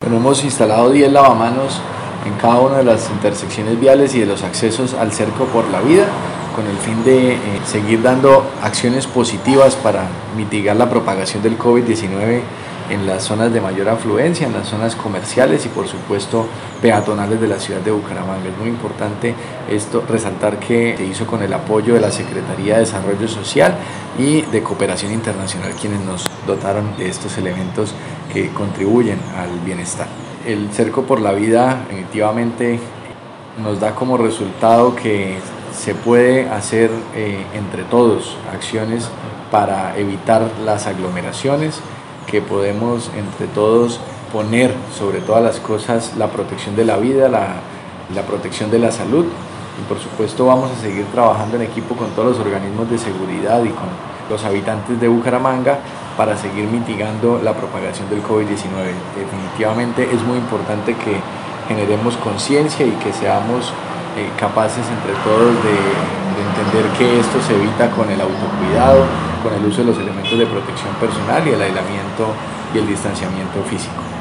Bueno, hemos instalado 10 lavamanos en cada una de las intersecciones viales y de los accesos al Cerco por la Vida, con el fin de seguir dando acciones positivas para mitigar la propagación del COVID-19 en las zonas de mayor afluencia, en las zonas comerciales y por supuesto peatonales de la ciudad de Bucaramanga. Es muy importante esto, resaltar que se hizo con el apoyo de la Secretaría de Desarrollo Social y de Cooperación Internacional, quienes nos dotaron de estos elementos que contribuyen al bienestar. El Cerco por la Vida definitivamente nos da como resultado que se puede hacer entre todos acciones para evitar las aglomeraciones, que podemos entre todos poner sobre todas las cosas la protección de la vida, la protección de la salud, y por supuesto vamos a seguir trabajando en equipo con todos los organismos de seguridad y con los habitantes de Bucaramanga para seguir mitigando la propagación del COVID-19. Definitivamente es muy importante que generemos conciencia y que seamos capaces entre todos de entender que esto se evita con el autocuidado, con el uso de los elementos de protección personal y el aislamiento y el distanciamiento físico.